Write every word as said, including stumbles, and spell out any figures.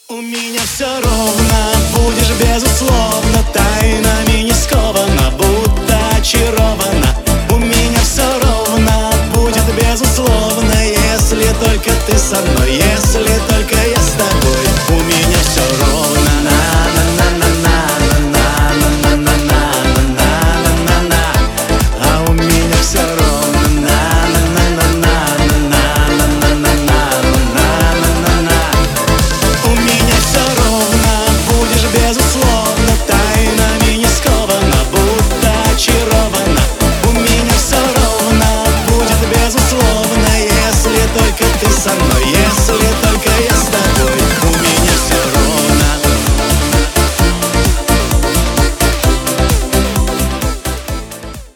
У меня все ровно, будешь безусловно, тайнами не скована, будто очарована. У меня все ровно, будет безусловно, если только ты со мной, если только я с тобой.